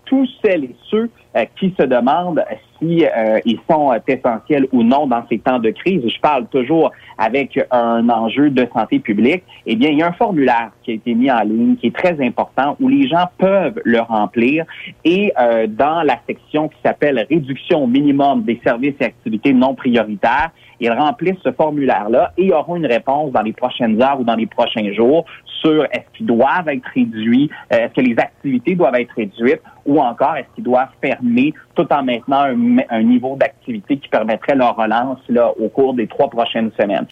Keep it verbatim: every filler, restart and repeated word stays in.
tous celles et ceux euh, qui se demandent si euh, ils sont euh, essentiels ou non dans ces temps de crise. Je parle toujours avec un enjeu de santé publique. Eh bien, il y a un formulaire qui a été mis en ligne qui est très important où les gens peuvent le remplir et euh, dans la section qui s'appelle « Réduction minimum des services et activités non prioritaires », ils remplissent ce formulaire-là et auront une réponse dans les prochaines heures ou dans les prochains jours sur est-ce qu'ils doivent être réduits, euh, est-ce que les activités doivent être réduites ou encore est-ce qu'ils doivent fermer tout en maintenant un, un niveau d'activité qui permettrait leur relance là au cours des trois prochaines semaines.